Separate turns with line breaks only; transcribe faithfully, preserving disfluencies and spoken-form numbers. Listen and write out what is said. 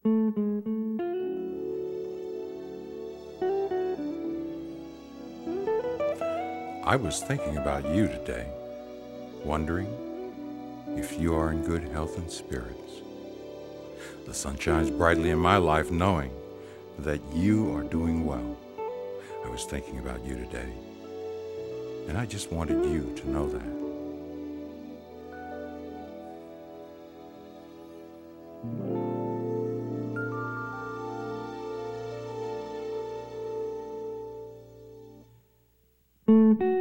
I was thinking about you today, wondering if you are in good health and spirits. The sun shines brightly in my life knowing that you are doing well. I was thinking about you today, and I just wanted you to know that.
Thank you.